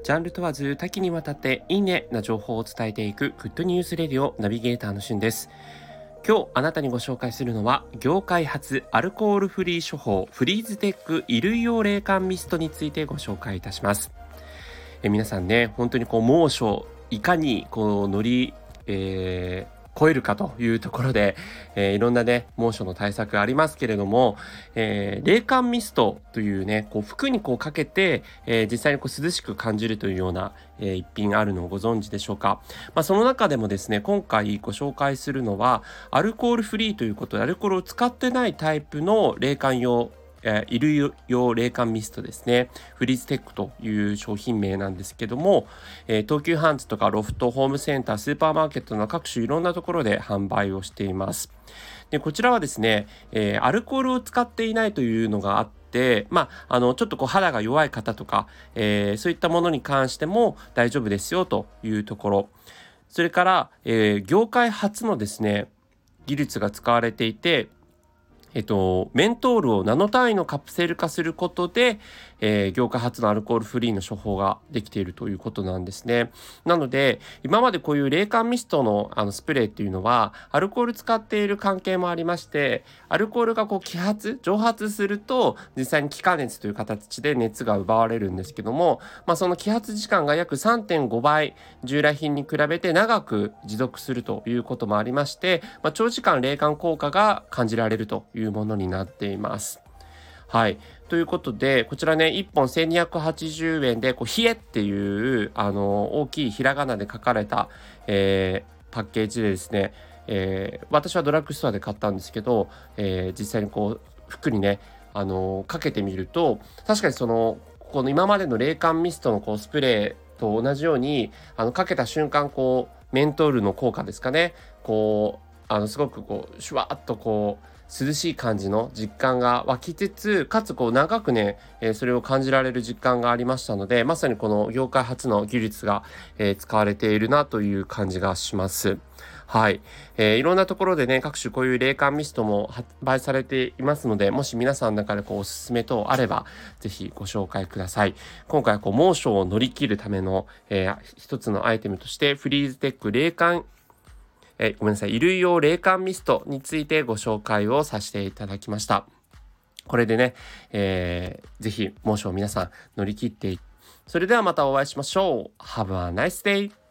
ジャンル問わず多岐にわたっていいねな情報を伝えていくグッドニュースレディオナビゲーターのしゅんです。今日あなたにご紹介するのは業界初アルコールフリー処方フリーズテック衣類用冷感ミストについてご紹介いたします。皆さんね、本当に猛暑いかに乗り、超えるかというところで、いろんなね猛暑の対策ありますけれども、冷感ミストというね服にかけて、実際に涼しく感じるというような、一品あるのをご存知でしょうか。その中でもですね、今回ご紹介するのはアルコールフリーということで、アルコールを使ってないタイプの冷感用衣類用冷感ミストですね。フリーズテックという商品名なんですけども、東急ハンズとかロフト、ホームセンター、スーパーマーケットの各種いろんなところで販売をしています。でこちらはですね、アルコールを使っていないというのがあって、ちょっと肌が弱い方とか、そういったものに関しても大丈夫ですよというところ。それから、業界初のですね技術が使われていて、メントールをナノ単位のカプセル化することで、業界初のアルコールフリーの処方ができているということなんですね。なので今までこういう冷感ミストのスプレーっていうのはアルコール使っている関係もありまして、アルコールが蒸発すると実際に気化熱という形で熱が奪われるんですけども、その揮発時間が約 3.5 倍従来品に比べて長く持続するということもありまして、長時間冷感効果が感じられるというものになっています。はい。ということで、こちらね、1本1280円で、冷えっていう、大きいひらがなで書かれた、パッケージでですね、私はドラッグストアで買ったんですけど、実際に服にね、かけてみると、確かにこの今までの冷感ミストのスプレーと同じように、かけた瞬間、メントールの効果ですかね、すごくシュワーっと涼しい感じの実感が湧きつつ、かつ長くね、それを感じられる実感がありましたので、まさにこの業界初の技術が、使われているなという感じがします。はい、いろんなところでね、各種こういう冷感ミストも発売されていますので、もし皆さんの中でおすすめ等あればぜひご紹介ください。今回は猛暑を乗り切るための、一つのアイテムとしてフリーズテック冷感衣類用冷感ミストについてご紹介をさせていただきました。これでね、ぜひ猛暑を皆さん乗り切ってそれではまたお会いしましょう。Have a nice day!